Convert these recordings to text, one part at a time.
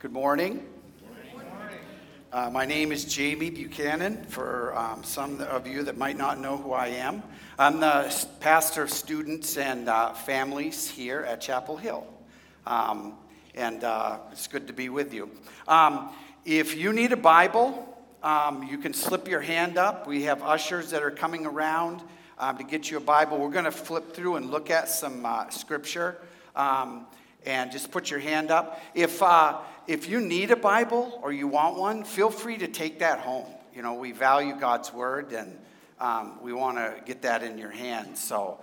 Good morning. My name is Jamie Buchanan, for some of you that might not know who I am. I'm the pastor of students and families here at Chapel Hill. It's good to be with you. If you need a Bible, you can slip your hand up. We have ushers that are coming around to get you a Bible. We're going to flip through and look at some scripture. And just put your hand up. If you need a Bible or you want one, feel free to take that home. You know, we value God's word, and we want to get that in your hands. So,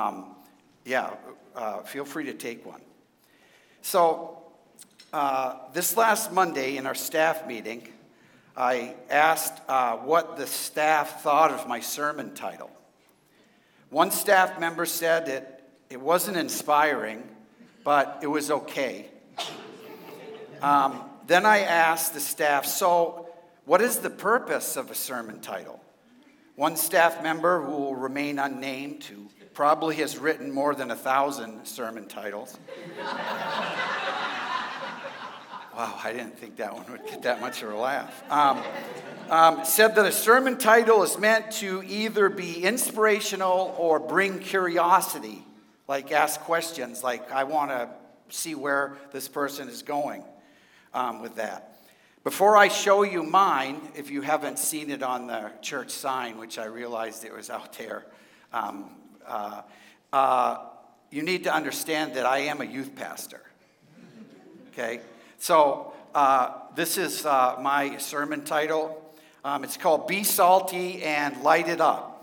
feel free to take one. So, this last Monday in our staff meeting, I asked what the staff thought of my sermon title. One staff member said it wasn't inspiring, but it was okay. Then I asked the staff, so what is the purpose of a sermon title? One staff member, who will remain unnamed, who probably has written more than 1,000 sermon titles. Wow, I didn't think that one would get that much of a laugh. Said that a sermon title is meant to either be inspirational or bring curiosity. Like ask questions, like I want to see where this person is going with that. Before I show you mine, if you haven't seen it on the church sign, which I realized it was out there, you need to understand that I am a youth pastor. Okay? So this is my sermon title. It's called Be Salty and Light It Up.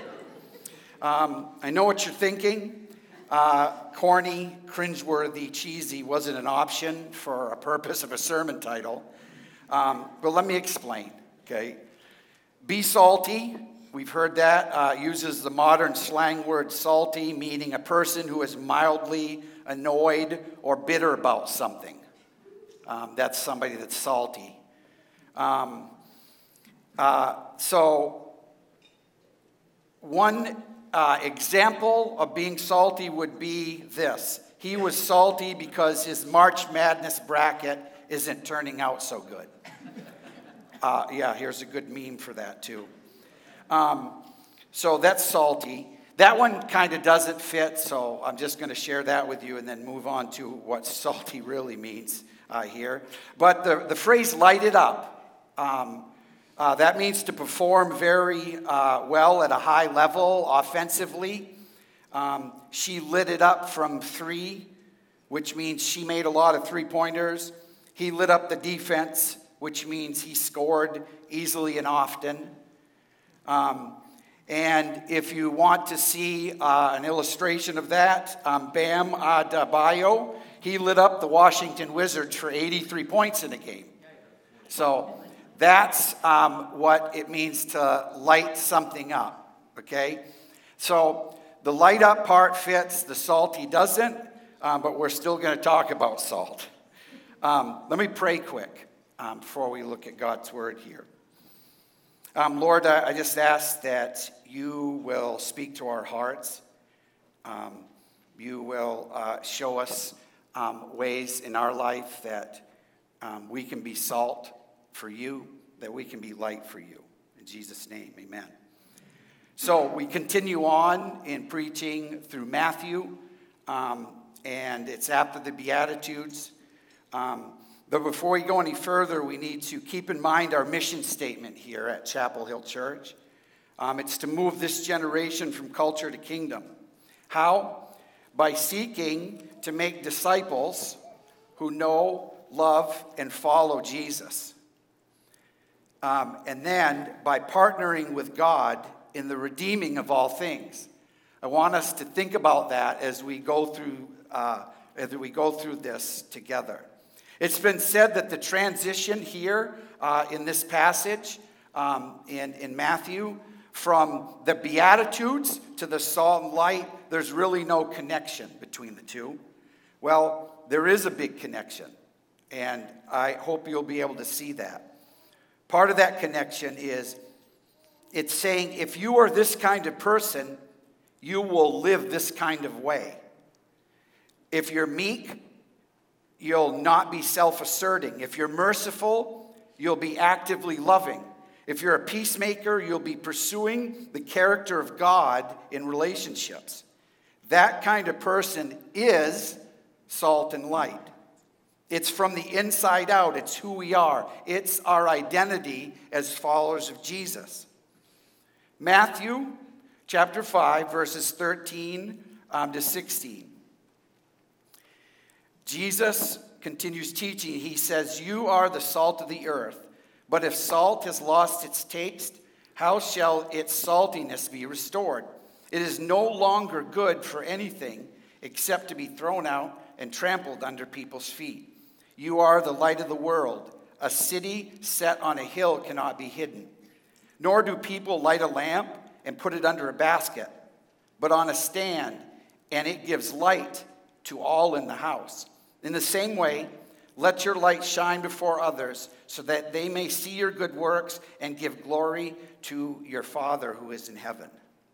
I know what you're thinking. Corny, cringeworthy, cheesy wasn't an option for a purpose of a sermon title. But let me explain, okay? Be salty, we've heard that, uses the modern slang word salty, meaning a person who is mildly annoyed or bitter about something. That's somebody that's salty. So one example of being salty would be this. He was salty because his March Madness bracket isn't turning out so good. Here's a good meme for that too. So that's salty. That one kind of doesn't fit, so I'm just going to share that with you and then move on to what salty really means here. But the phrase light it up, that means to perform very well at a high level offensively. She lit it up from three, which means she made a lot of three-pointers. He lit up the defense, which means he scored easily and often. And if you want to see an illustration of that, Bam Adebayo, he lit up the Washington Wizards for 83 points in a game. So that's what it means to light something up, okay? So the light up part fits, the salty doesn't, but we're still going to talk about salt. Let me pray quick before we look at God's word here. Lord, I just ask that you will speak to our hearts. You will show us ways in our life that we can be salt for you, that we can be light for you. In Jesus' name, amen. So we continue on in preaching through Matthew, and it's after the Beatitudes. But before we go any further, we need to keep in mind our mission statement here at Chapel Hill Church. It's to move this generation from culture to kingdom. How? By seeking to make disciples who know, love, and follow Jesus. And then by partnering with God in the redeeming of all things. I want us to think about that as we go through this together. It's been said that the transition here in this passage in Matthew from the Beatitudes to the salt and light, there's really no connection between the two. Well, there is a big connection, and I hope you'll be able to see that. Part of that connection is it's saying if you are this kind of person, you will live this kind of way. If you're meek, you'll not be self-asserting. If you're merciful, you'll be actively loving. If you're a peacemaker, you'll be pursuing the character of God in relationships. That kind of person is salt and light. It's from the inside out. It's who we are. It's our identity as followers of Jesus. Matthew chapter 5, verses 13 to 16. Jesus continues teaching. He says, "You are the salt of the earth. But if salt has lost its taste, how shall its saltiness be restored? It is no longer good for anything except to be thrown out and trampled under people's feet. You are the light of the world. A city set on a hill cannot be hidden. Nor do people light a lamp and put it under a basket, but on a stand, and it gives light to all in the house. In the same way, let your light shine before others, so that they may see your good works and give glory to your Father who is in heaven."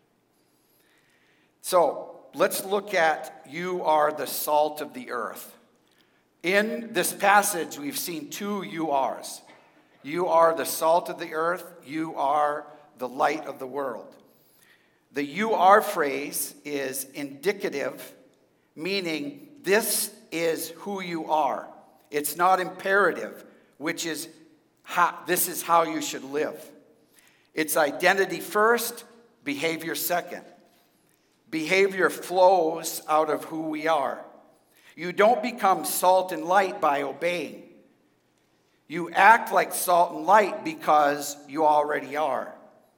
So, let's look at "you are the salt of the earth." In this passage, we've seen two "you ares." You are the salt of the earth. You are the light of the world. The "you are" phrase is indicative, meaning this is who you are. It's not imperative, which is this is how you should live. It's identity first, behavior second. Behavior flows out of who we are. You don't become salt and light by obeying. You act like salt and light because you already are.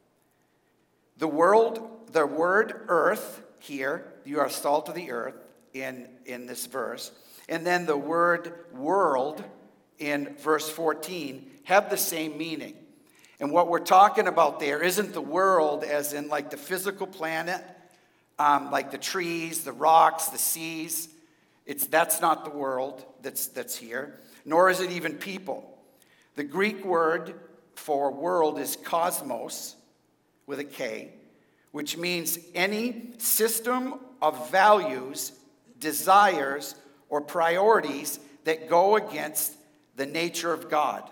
The word earth here, you are salt of the earth in this verse, and then the word world in verse 14 have the same meaning. And what we're talking about there isn't the world as in like the physical planet, like the trees, the rocks, the seas. That's not the world that's here, nor is it even people. The Greek word for world is cosmos with a K, which means any system of values, desires, or priorities that go against the nature of God.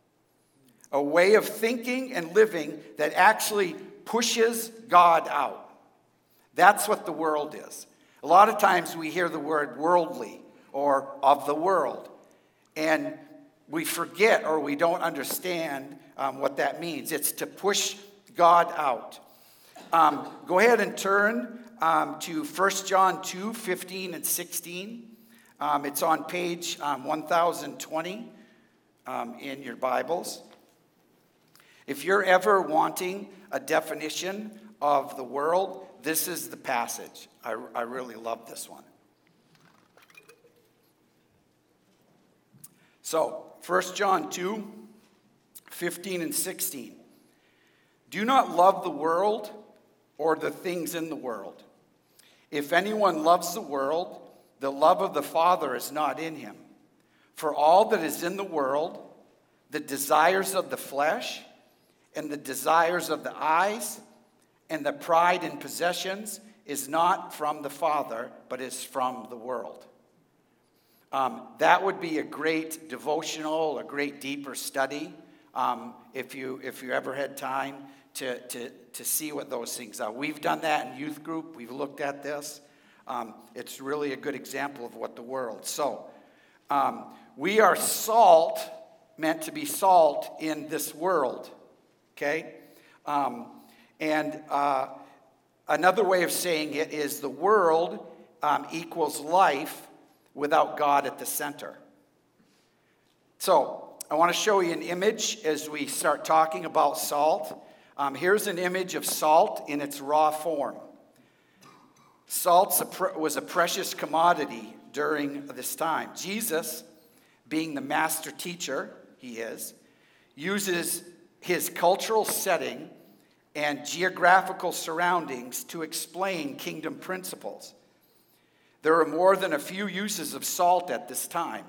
A way of thinking and living that actually pushes God out. That's what the world is. A lot of times we hear the word worldly or of the world, and we forget or we don't understand what that means. It's to push God out. Go ahead and turn to 1 John 2, 15 and 16. It's on page 1020 in your Bibles. If you're ever wanting a definition of the world, this is the passage. I really love this one. So, 1 John 2, 15 and 16. "Do not love the world or the things in the world. If anyone loves the world, the love of the Father is not in him. For all that is in the world, the desires of the flesh, and the desires of the eyes, and the pride in possessions, is not from the Father, but is from the world." That would be a great devotional, a great deeper study, if you ever had time to see what those things are. We've done that in youth group. We've looked at this. It's really a good example of what the world. So, we are salt, meant to be salt in this world. Okay? And another way of saying it is the world equals life without God at the center. So, I want to show you an image as we start talking about salt. Here's an image of salt in its raw form. Salt was a precious commodity during this time. Jesus, being the master teacher he is, uses his cultural setting and geographical surroundings to explain kingdom principles. There are more than a few uses of salt at this time.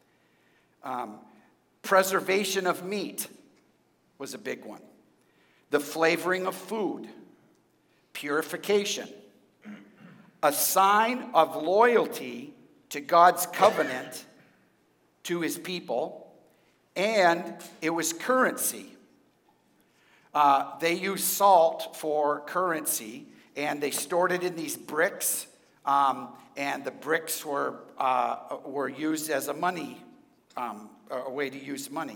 Preservation of meat was a big one. The flavoring of food. Purification. A sign of loyalty to God's covenant to his people, and it was currency. They used salt for currency, and they stored it in these bricks, and the bricks were used as a money, a way to use money.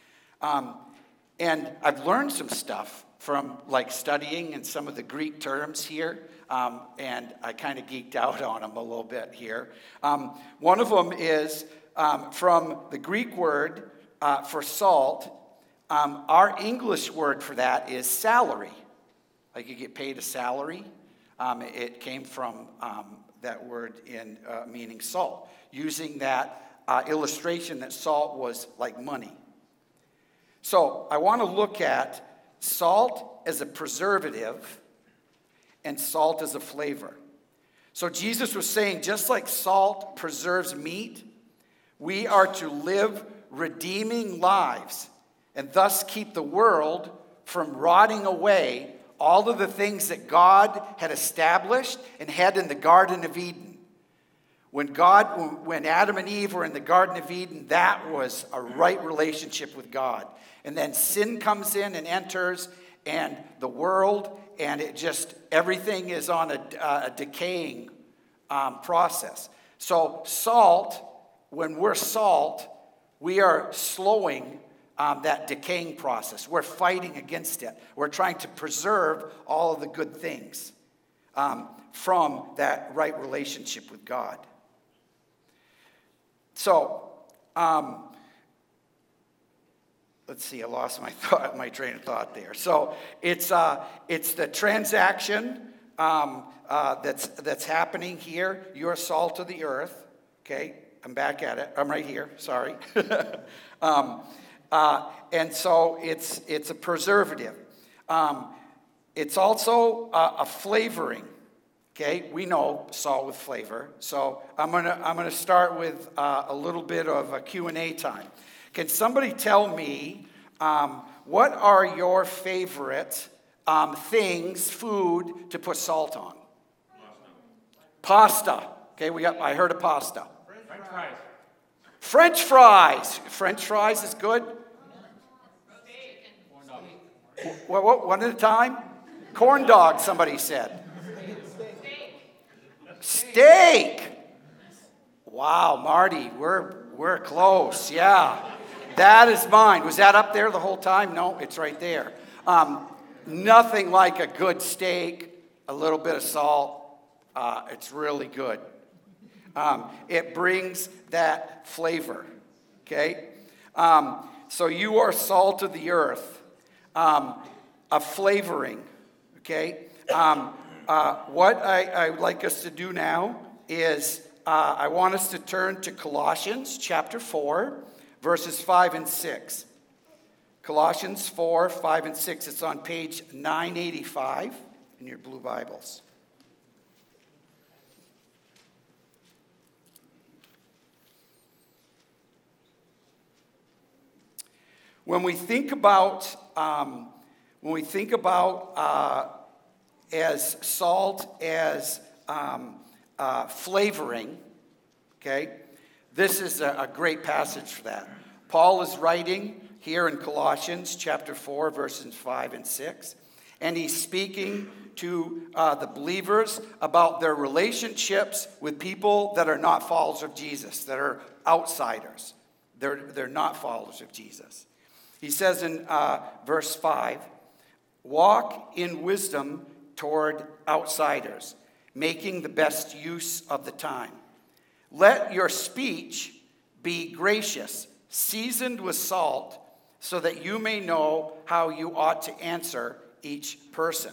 And I've learned some stuff from like studying and some of the Greek terms here, and I kind of geeked out on them a little bit here. One of them is from the Greek word for salt. Our English word for that is salary. Like you get paid a salary. It came from that word in meaning salt, using that illustration that salt was like money. So I want to look at salt as a preservative and salt as a flavor. So Jesus was saying, just like salt preserves meat, we are to live redeeming lives and thus keep the world from rotting away all of the things that God had established and had in the Garden of Eden. When Adam and Eve were in the Garden of Eden, that was a right relationship with God. And then sin comes in and enters, and the world, and everything is on a decaying process. So salt, when we're salt, we are slowing that decaying process. We're fighting against it. We're trying to preserve all of the good things from that right relationship with God. So, let's see, I lost my train of thought there. So it's the transaction that's happening here. You're salt of the earth. Okay, I'm back at it. I'm right here. Sorry. And so it's a preservative. It's also a flavoring. Okay, we know salt with flavor. So I'm gonna start with a little bit of a Q&A time. Can somebody tell me what are your favorite things, food to put salt on? Pasta. Okay, I heard of pasta. French fries. French fries. French fries is good. What? One at a time? Corn dog, somebody said. Steak. Wow, Marty, we're close. Yeah. That is mine. Was that up there the whole time? No, it's right there. Nothing like a good steak, a little bit of salt. It's really good. It brings that flavor. Okay? So you are salt of the earth. A flavoring. Okay? What I would like us to do now is I want us to turn to Colossians chapter 4, verses 5 and 6. Colossians 4, 5 and 6. It's on page 985 in your blue Bibles. When we think about as salt as flavoring, okay, this is a great passage for that. Paul is writing here in Colossians chapter 4, verses 5 and 6, and he's speaking to the believers about their relationships with people that are not followers of Jesus, that are outsiders. They're not followers of Jesus. He says in verse 5, walk in wisdom toward outsiders, making the best use of the time. Let your speech be gracious, seasoned with salt, so that you may know how you ought to answer each person.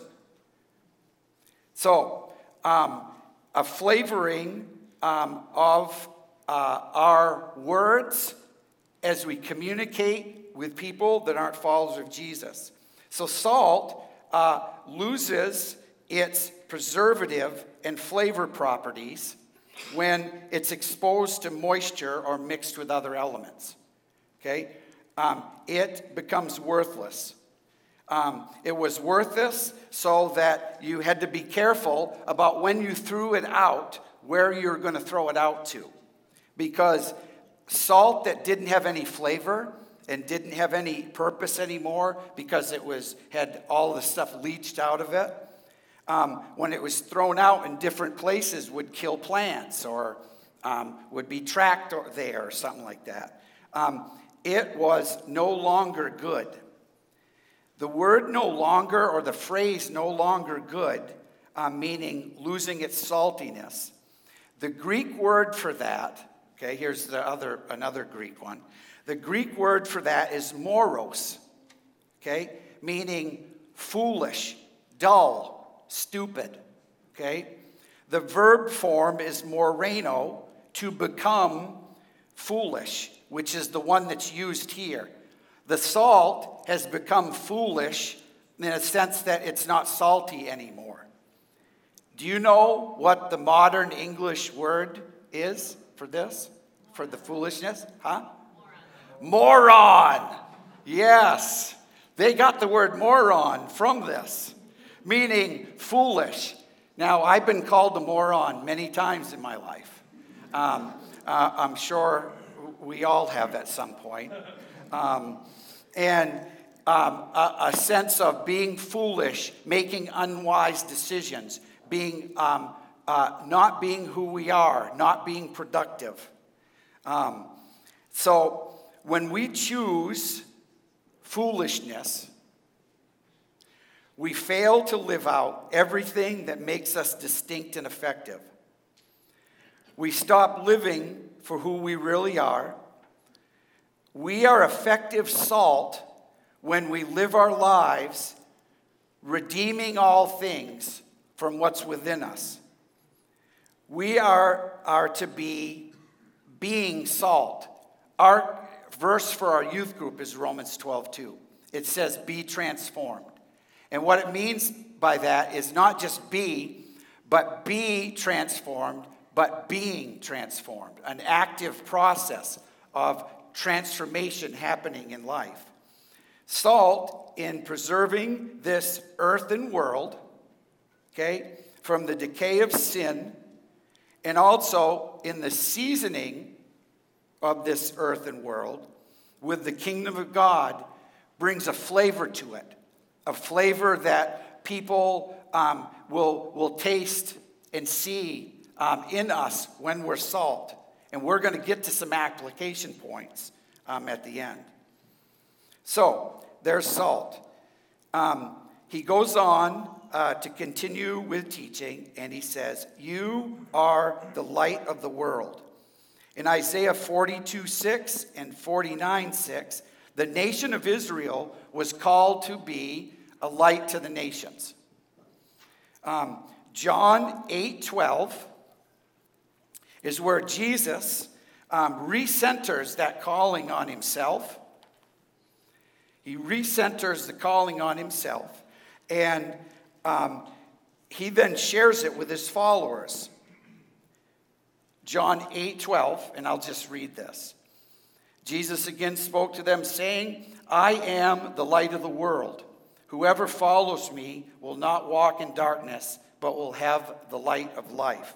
So, a flavoring of our words as we communicate with people that aren't followers of Jesus. So salt loses its preservative and flavor properties when it's exposed to moisture or mixed with other elements. Okay? It becomes worthless. It was worthless so that you had to be careful about when you threw it out, where you're going to throw it out to. Because salt that didn't have any flavor and didn't have any purpose anymore because had all the stuff leached out of it, when it was thrown out in different places, would kill plants or would be tracked there or something like that. It was no longer good. The word no longer, or the phrase no longer good, meaning losing its saltiness. The Greek word for that, okay, here's another Greek one. The Greek word for that is moros, okay, meaning foolish, dull, stupid, okay? The verb form is moreno, to become foolish, which is the one that's used here. The salt has become foolish in a sense that it's not salty anymore. Do you know what the modern English word is for this? For the foolishness? Huh? Moron. Yes. They got the word moron from this, meaning foolish. Now, I've been called a moron many times in my life. I'm sure we all have at some point. And a sense of being foolish, making unwise decisions, being not being who we are, not being productive. So when we choose foolishness, we fail to live out everything that makes us distinct and effective. We stop living for who we really are. We are effective salt when we live our lives redeeming all things from what's within us. We are to be being salt. Our verse for our youth group is Romans 12:2. It says, be transformed. And what it means by that is not just be transformed, but being transformed. An active process of transformation happening in life. Salt in preserving this earthen world, okay, from the decay of sin, and also in the seasoning of this earthen world with the kingdom of God, brings a flavor to it. A flavor that people will taste and see in us when we're salt. And we're going to get to some application points at the end. So, there's salt. He goes on to continue with teaching, and he says, you are the light of the world. In Isaiah 42:6 and 49:6, the nation of Israel was called to be a light to the nations. John 8:12 is where Jesus recenters that calling on himself. He recenters the calling on himself. And he then shares it with his followers. John 8:12, and I'll just read this. Jesus again spoke to them, saying, I am the light of the world. Whoever follows me will not walk in darkness, but will have the light of life.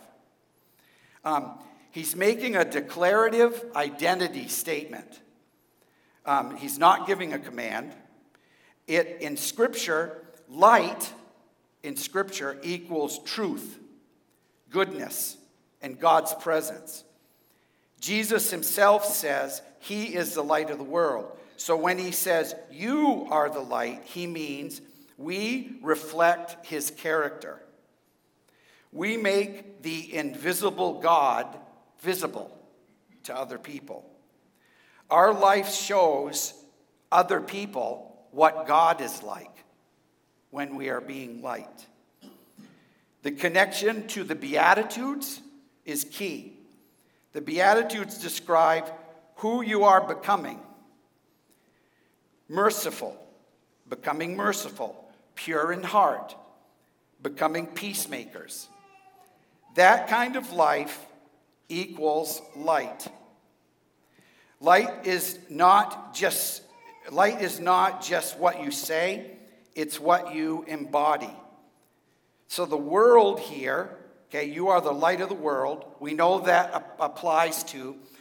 He's making a declarative identity statement. He's not giving a command. In Scripture, light in Scripture equals truth, goodness, and God's presence. Jesus himself says he is the light of the world. So when he says, you are the light, he means we reflect his character. We make the invisible God visible to other people. Our life shows other people what God is like when we are being light. The connection to the Beatitudes is key. The Beatitudes describe who you are becoming. Merciful, becoming merciful. Pure in heart, becoming peacemakers. That kind of life equals light. Light is not just what you say, it's what you embody. So the world here, okay, you are the light of the world. We know that applies to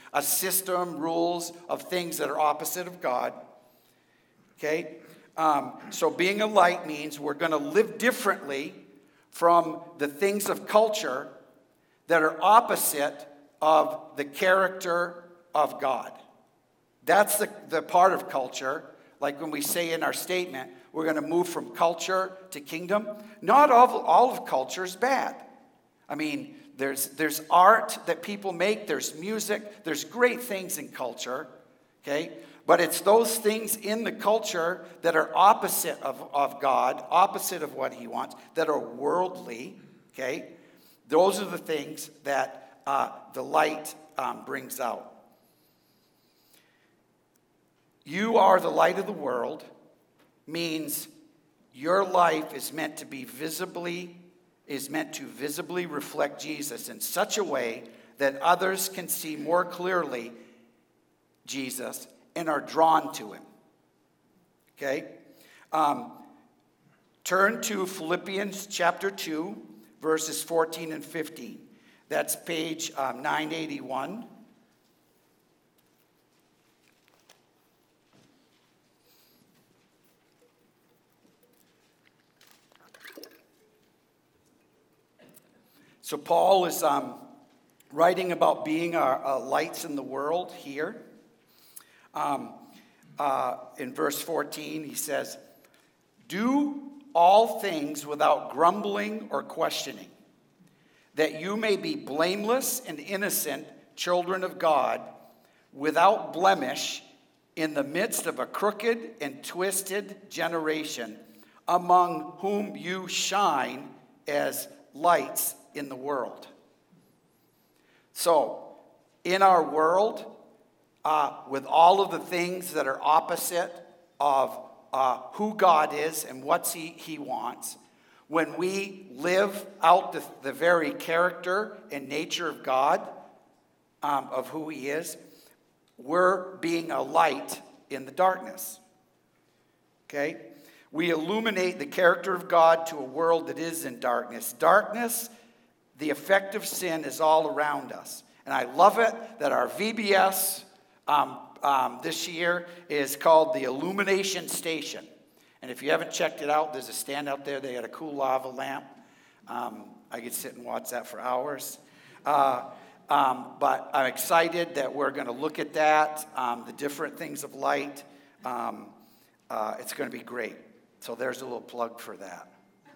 a system, rules of things that are opposite of God. Okay? So being a light means we're going to live differently from the things of culture that are opposite of the character of God. That's the part of culture, like when we say in our statement, we're going to move from culture to kingdom. Not all of culture is bad. I mean, there's art that people make, there's music, there's great things in culture, okay? But it's those things in the culture that are opposite of God, opposite of what he wants, that are worldly, okay? Those are the things that the light brings out. You are the light of the world means your life is meant to visibly reflect Jesus in such a way that others can see more clearly Jesus and are drawn to him. Okay? Turn to Philippians chapter 2, verses 14 and 15. That's page 981. So Paul is writing about being our lights in the world here. In verse 14, he says, "Do all things without grumbling or questioning, that you may be blameless and innocent children of God, without blemish, in the midst of a crooked and twisted generation, among whom you shine as lights in the world." So, in our world, with all of the things that are opposite of who God is and what he wants, when we live out the very character and nature of God, of who he is, we're being a light in the darkness. Okay? We illuminate the character of God to a world that is in darkness. Darkness, the effect of sin, is all around us. And I love it that our VBS this year is called the Illumination Station. And if you haven't checked it out, there's a stand out there. They got a cool lava lamp. I could sit and watch that for hours. But I'm excited that we're going to look at that, the different things of light. It's going to be great. So there's a little plug for that.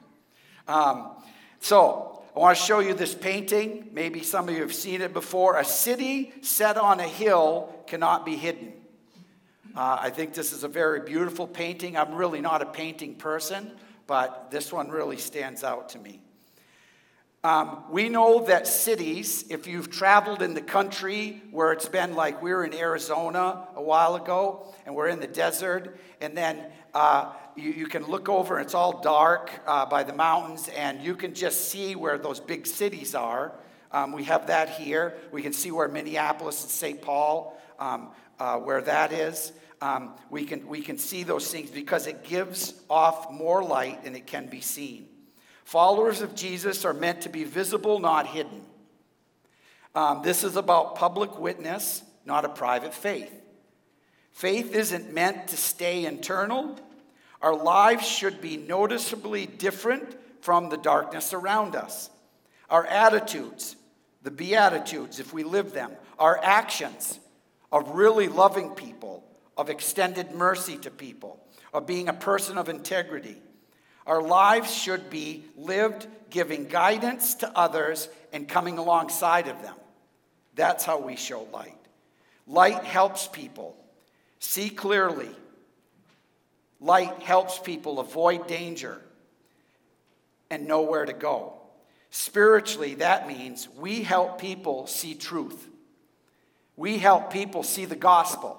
So I want to show you this painting. Maybe some of you have seen it before. A city set on a hill cannot be hidden. I think this is a very beautiful painting. I'm really not a painting person, but this one really stands out to me. We know that cities, if you've traveled in the country where it's been like we were in Arizona a while ago, and we're in the desert, and then you can look over and it's all dark by the mountains, and you can just see where those big cities are. We have that here. We can see where Minneapolis and St. Paul, where that is. We can see those things because it gives off more light and it can be seen. Followers of Jesus are meant to be visible, not hidden. This is about public witness, not a private faith. Faith isn't meant to stay internal. Our lives should be noticeably different from the darkness around us. Our attitudes, the Beatitudes, if we live them, our actions of really loving people, of extended mercy to people, of being a person of integrity. Our lives should be lived giving guidance to others and coming alongside of them. That's how we show light. Light helps people see clearly. Light helps people avoid danger and know where to go. Spiritually, that means we help people see truth. We help people see the gospel.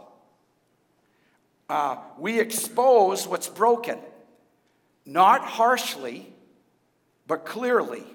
We expose what's broken, not harshly, but clearly,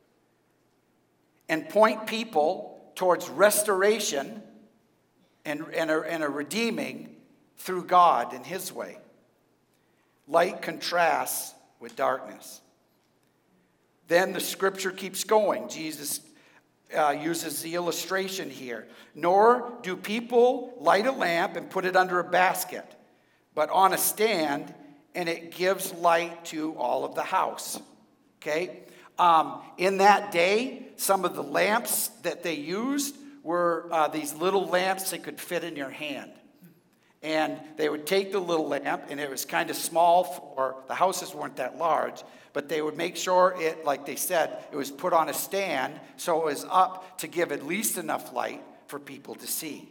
and point people towards restoration and a redeeming through God in his way. Light contrasts with darkness. Then the scripture keeps going. Jesus uses the illustration here. Nor do people light a lamp and put it under a basket, but on a stand, and it gives light to all of the house. Okay? In that day, some of the lamps that they used were these little lamps that could fit in your hand. And they would take the little lamp, and it was kind of small for, the houses weren't that large, but they would make sure it, like they said, it was put on a stand so it was up to give at least enough light for people to see.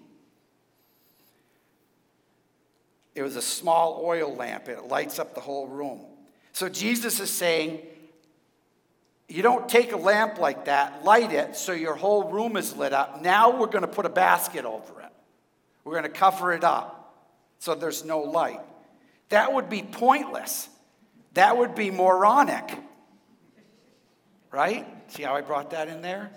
It was a small oil lamp. It lights up the whole room. So Jesus is saying, you don't take a lamp like that, light it so your whole room is lit up. Now we're going to put a basket over it. We're going to cover it up so there's no light. That would be pointless. That would be moronic. Right? See how I brought that in there?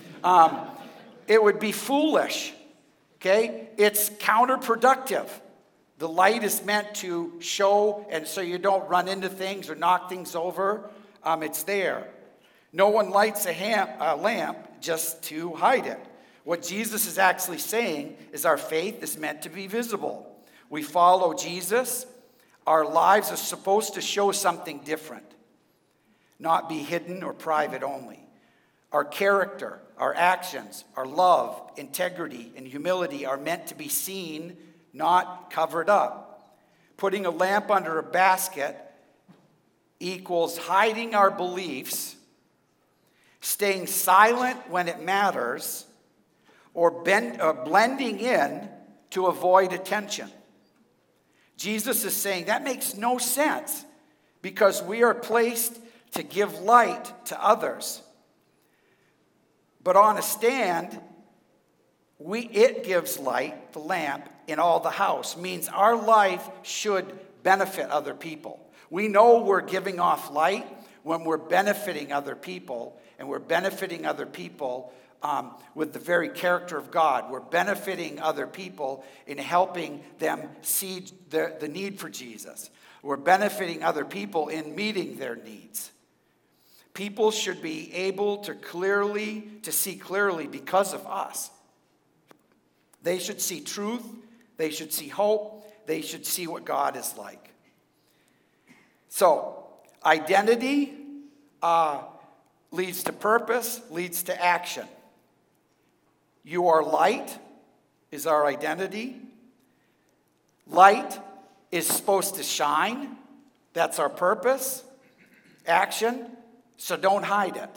It would be foolish. Okay? It's counterproductive. The light is meant to show, and so you don't run into things or knock things over. It's there. No one lights a lamp just to hide it. What Jesus is actually saying is our faith is meant to be visible. We follow Jesus. Our lives are supposed to show something different, not be hidden or private only. Our character, our actions, our love, integrity, and humility are meant to be seen, not covered up. Putting a lamp under a basket equals hiding our beliefs, staying silent when it matters, or blending in to avoid attention. Jesus is saying that makes no sense because we are placed to give light to others. But on a stand, it gives light, the lamp, in all the house. Means our life should benefit other people. We know we're giving off light when we're benefiting other people, and we're benefiting other people with the very character of God. We're benefiting other people in helping them see the need for Jesus. We're benefiting other people in meeting their needs. People should be able to see clearly because of us. They should see truth. They should see hope. They should see what God is like. So, identity leads to purpose, leads to action. You are light is our identity. Light is supposed to shine. That's our purpose. Action, so don't hide it.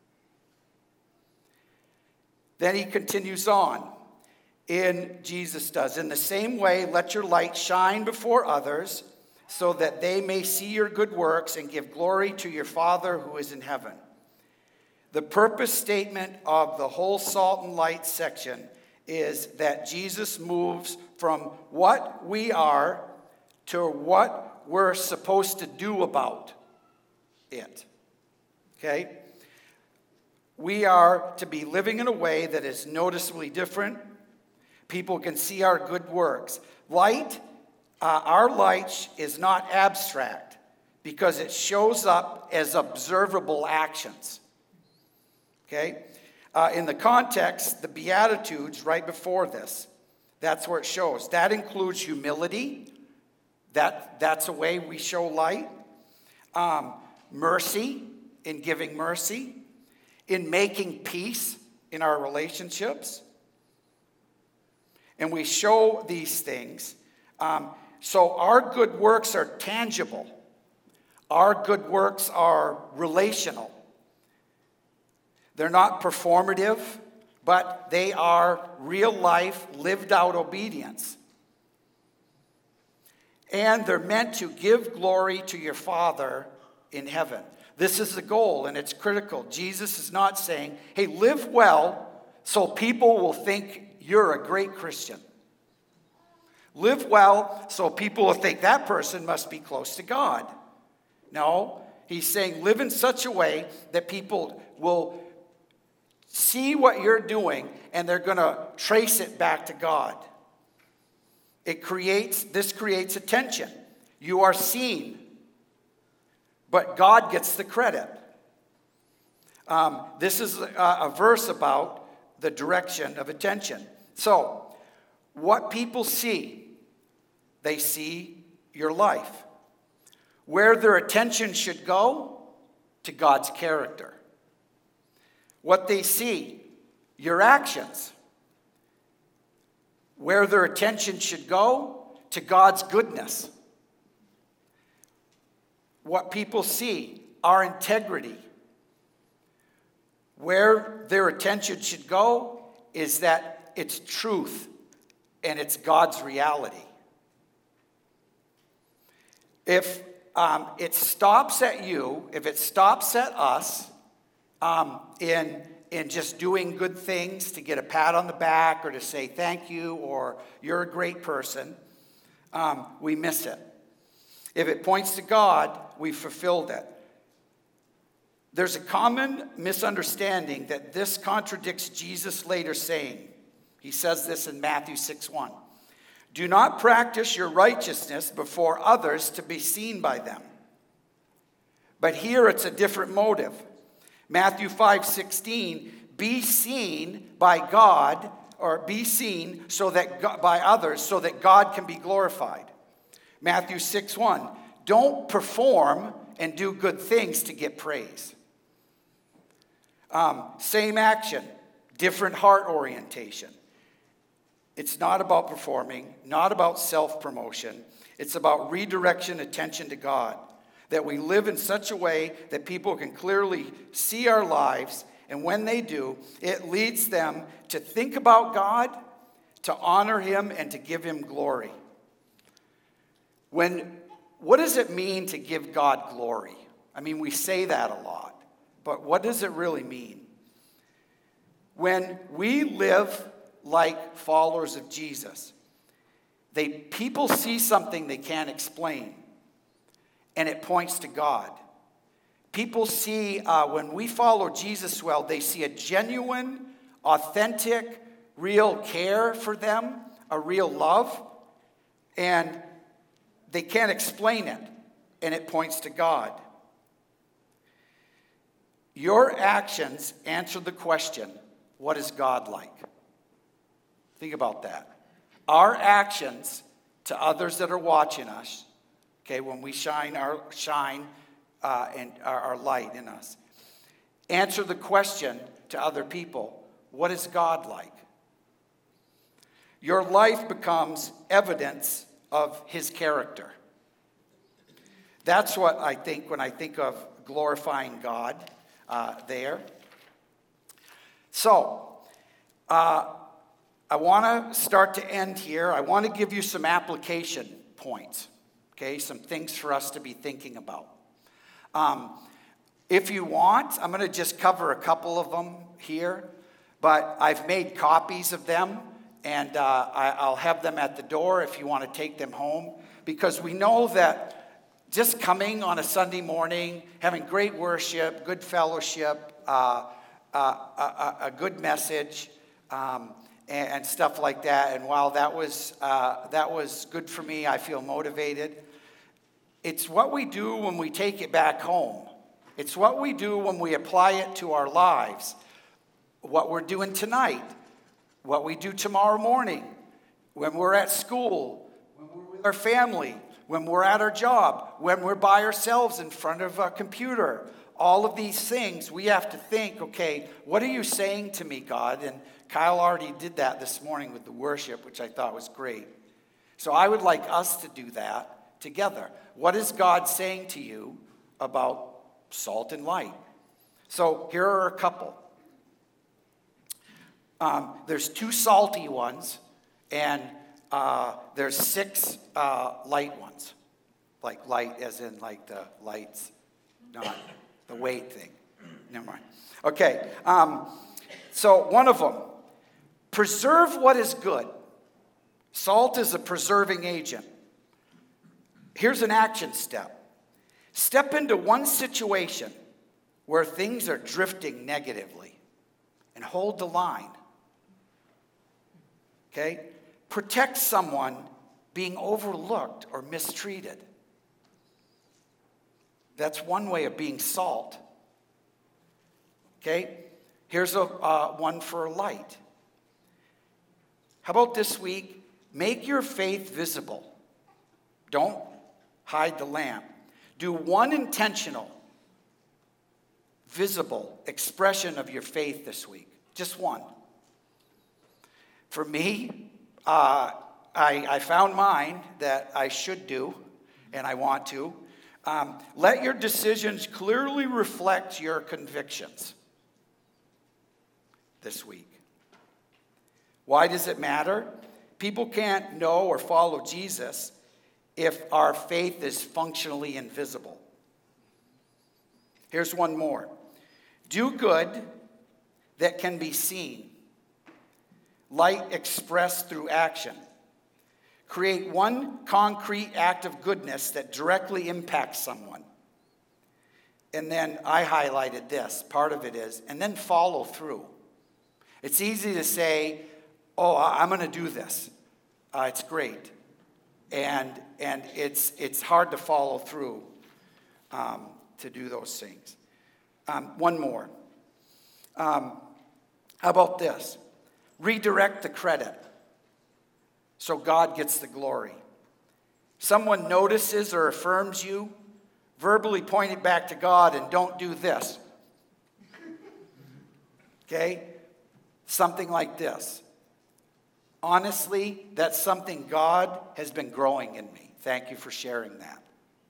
Then he continues on. Jesus does. In the same way, let your light shine before others so that they may see your good works and give glory to your Father who is in heaven. The purpose statement of the whole salt and light section is that Jesus moves from what we are to what we're supposed to do about it. Okay? We are to be living in a way that is noticeably different. People can see our good works. Our light is not abstract because it shows up as observable actions. Okay? In the context, the Beatitudes right before this, that's where it shows. That includes humility. That's a way we show light. Mercy, in giving mercy. In making peace in our relationships. And we show these things. So our good works are tangible. Our good works are relational. They're not performative, but they are real life, lived out obedience. And they're meant to give glory to your Father in heaven. This is the goal, and it's critical. Jesus is not saying, hey, live well so people will think you're a great Christian. Live well so people will think that person must be close to God. No, he's saying live in such a way that people will see what you're doing and they're going to trace it back to God. This creates attention. You are seen, but God gets the credit. This is a verse about the direction of attention. So, what people see, they see your life. Where their attention should go, to God's character. What they see, your actions. Where their attention should go, to God's goodness. What people see, our integrity. Where their attention should go is that it's truth and it's God's reality. If it stops at you, if it stops at us in just doing good things to get a pat on the back or to say thank you or you're a great person, we miss it. If it points to God, we've fulfilled it. There's a common misunderstanding that this contradicts Jesus' later saying. He says this in Matthew 6:1. Do not practice your righteousness before others to be seen by them. But here it's a different motive. Matthew 5:16, be seen by God, or be seen so that by others so that God can be glorified. Matthew 6:1, don't perform and do good things to get praise. Same action, different heart orientation. It's not about performing, not about self-promotion. It's about redirection attention to God. That we live in such a way that people can clearly see our lives, and when they do, it leads them to think about God, to honor Him, and to give Him glory. What does it mean to give God glory? I mean, we say that a lot, but what does it really mean? When we live like followers of Jesus, people see something they can't explain, and it points to God. People see, when we follow Jesus well, they see a genuine, authentic, real care for them, a real love, and they can't explain it, and it points to God. Your actions answer the question, what is God like? Think about that. Our actions to others that are watching us, okay, when we shine and our light in us, answer the question to other people, what is God like? Your life becomes evidence of His character. That's what I think when I think of glorifying God there. So, I want to start to end here. I want to give you some application points, okay, some things for us to be thinking about. If you want, I'm going to just cover a couple of them here, but I've made copies of them, and I'll have them at the door if you want to take them home, because we know that just coming on a Sunday morning, having great worship, good fellowship, a good message, and stuff like that. And while that was good for me, I feel motivated. It's what we do when we take it back home. It's what we do when we apply it to our lives. What we're doing tonight, what we do tomorrow morning, when we're at school, when we're with our family, when we're at our job, when we're by ourselves in front of a computer. All of these things, we have to think, okay, what are you saying to me, God? And Kyle already did that this morning with the worship, which I thought was great. So I would like us to do that together. What is God saying to you about salt and light? So here are a couple. There's 2 salty ones, and there's 6 light ones. Like light as in like the lights, not the weight thing. Never mind. Okay, so one of them, preserve what is good. Salt is a preserving agent. Here's an action step. Step into one situation where things are drifting negatively and hold the line. Okay? Protect someone being overlooked or mistreated. That's one way of being salt. Okay? Here's one for light. How about this week? Make your faith visible. Don't hide the lamp. Do one intentional, visible expression of your faith this week. Just one. For me, I found mine that I should do, and I want to. Let your decisions clearly reflect your convictions this week. Why does it matter? People can't know or follow Jesus if our faith is functionally invisible. Here's one more. Do good that can be seen. Light expressed through action. Create one concrete act of goodness that directly impacts someone. And then I highlighted this. Part of it is, and then follow through. It's easy to say, oh, I'm going to do this. It's great. And it's hard to follow through to do those things. One more. How about this? Redirect the credit so God gets the glory. Someone notices or affirms you, verbally point it back to God and don't do this. Okay? Something like this. Honestly, that's something God has been growing in me. Thank you for sharing that.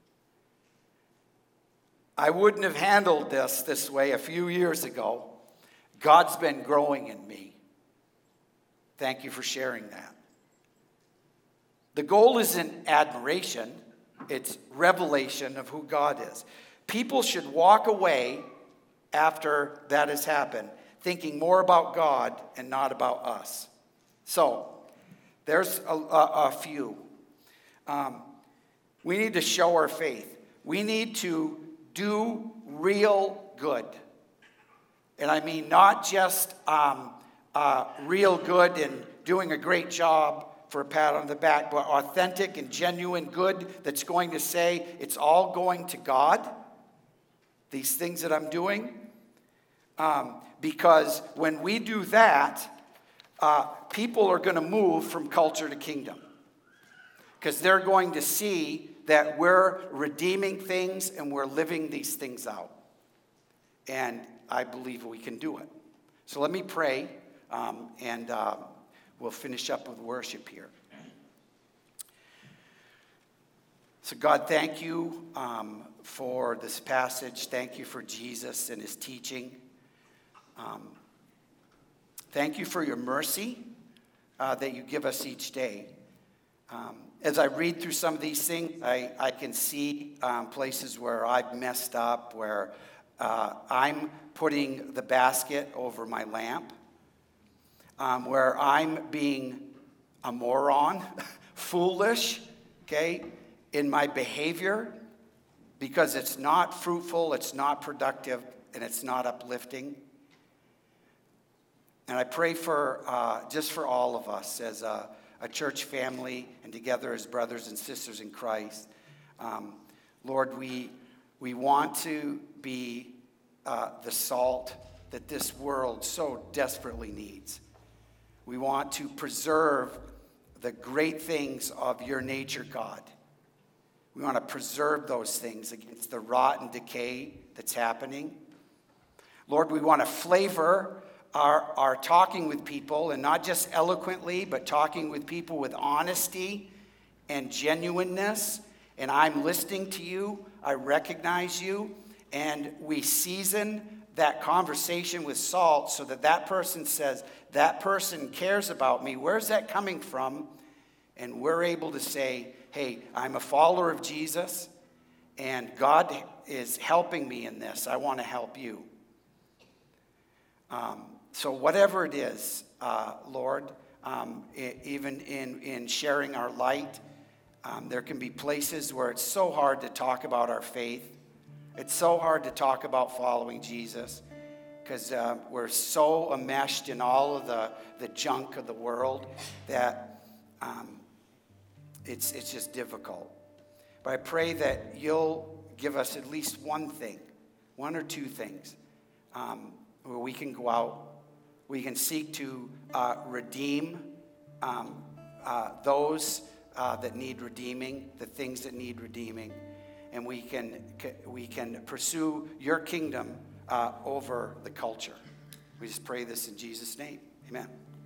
I wouldn't have handled this way a few years ago. God's been growing in me. Thank you for sharing that. The goal isn't admiration, it's revelation of who God is. People should walk away after that has happened, thinking more about God and not about us. So, there's a few. We need to show our faith. We need to do real good. And I mean not just real good and doing a great job for a pat on the back, but authentic and genuine good that's going to say it's all going to God, these things that I'm doing. Because when we do that, people are going to move from culture to kingdom. Because they're going to see that we're redeeming things and we're living these things out. And I believe we can do it. So let me pray, and we'll finish up with worship here. So God, thank you for this passage. Thank you for Jesus and his teaching. Thank you for your mercy that you give us each day. As I read through some of these things, I can see places where I've messed up, where I'm putting the basket over my lamp, where I'm being a moron, foolish, okay, in my behavior, because it's not fruitful, it's not productive, and it's not uplifting. And I pray for just for all of us as a church family and together as brothers and sisters in Christ. Lord, we want to be the salt that this world so desperately needs. We want to preserve the great things of your nature, God. We want to preserve those things against the rot and decay that's happening. Lord, we want to flavor our talking with people, and not just eloquently, but talking with people with honesty and genuineness. And I'm listening to you. I recognize you. And we season that conversation with salt so that that person says, that person cares about me. Where's that coming from? And we're able to say, hey, I'm a follower of Jesus, and God is helping me in this. I want to help you. So whatever it is, Lord, even in sharing our light, there can be places where it's so hard to talk about our faith. It's so hard to talk about following Jesus because we're so enmeshed in all of the junk of the world that it's just difficult. But I pray that you'll give us at least one thing, one or two things. where we can go out, we can seek to redeem those that need redeeming, the things that need redeeming, and we can pursue your kingdom over the culture. We just pray this in Jesus' name. Amen.